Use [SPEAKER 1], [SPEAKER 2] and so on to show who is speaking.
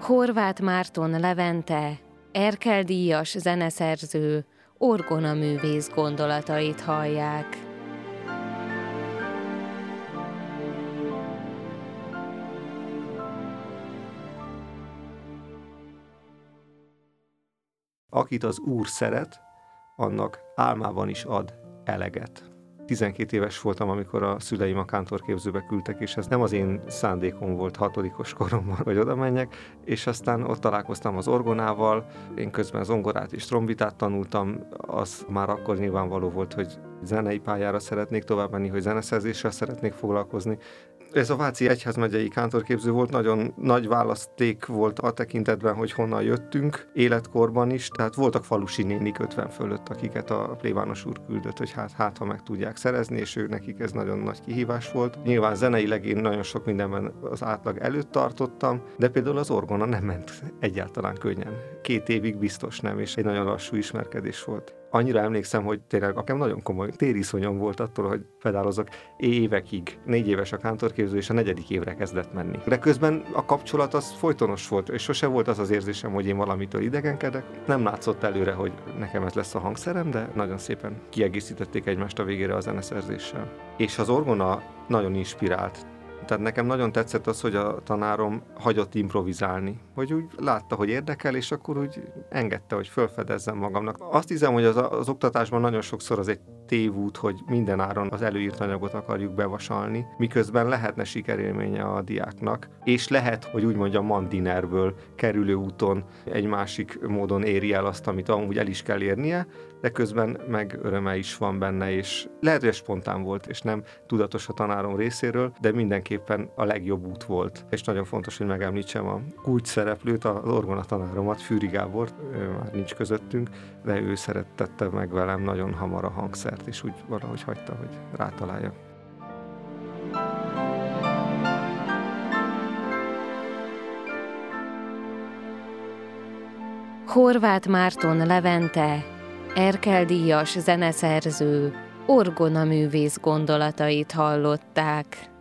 [SPEAKER 1] Horváth Márton Levente, Erkel-díjas zeneszerző, orgonaművész gondolatait hallják.
[SPEAKER 2] Akit az Úr szeret, annak álmában is ad eleget. 12 éves voltam, amikor a szüleim a kántorképzőbe küldtek, és ez nem az én szándékom volt 6. koromban, hogy oda menjek, és aztán ott találkoztam az orgonával, én közben zongorát és trombitát tanultam, az már akkor nyilvánvaló volt, hogy zenei pályára szeretnék tovább menni, hogy zeneszerzéssel szeretnék foglalkozni. Ez a Váci Egyházmegyei kántorképző volt, nagyon nagy választék volt a tekintetben, hogy honnan jöttünk, életkorban is, tehát voltak falusi nénik 50 fölött, akiket a plébános úr küldött, hogy hát ha meg tudják szerezni, és ők nekik ez nagyon nagy kihívás volt. Nyilván zeneileg én nagyon sok mindenben az átlag előtt tartottam, de például az orgona nem ment egyáltalán könnyen. 2 évig biztos nem, és egy nagyon lassú ismerkedés volt. Annyira emlékszem, hogy tényleg nekem nagyon komoly tériszonyom volt attól, hogy pedálozok évekig. 4 éves a kántorképző, és a 4. évre kezdett menni. De közben a kapcsolat az folytonos volt, és sose volt az az érzésem, hogy én valamitől idegenkedek. Nem látszott előre, hogy nekem ez lesz a hangszerem, de nagyon szépen kiegészítették egymást a végére a zeneszerzéssel. És az orgona nagyon inspirált. Tehát nekem nagyon tetszett az, hogy a tanárom hagyott improvizálni, hogy úgy látta, hogy érdekel, és akkor úgy engedte, hogy felfedezzem magamnak. Azt hiszem, hogy az oktatásban nagyon sokszor az egy tévút, hogy minden áron az előírt anyagot akarjuk bevasalni, miközben lehetne sikerélménye a diáknak, és lehet, hogy úgy mondjam, mandinerből kerülő úton egy másik módon éri el azt, amit amúgy el is kell érnie, de közben meg öröme is van benne, és lehet, hogy spontán volt, és nem tudatos a tanárom részéről, de mindenképpen a legjobb út volt. És nagyon fontos, hogy megemlítsem a kulcs szereplőt, az orgona tanáromat, Fűri Gábort, ő már nincs közöttünk, de ő szerettette meg velem nagyon hamar a hangszert, és úgy valahogy hagyta, hogy rátaláljak.
[SPEAKER 1] Horváth Márton Levente, Erkel-díjas zeneszerző, orgonaművész gondolatait hallották.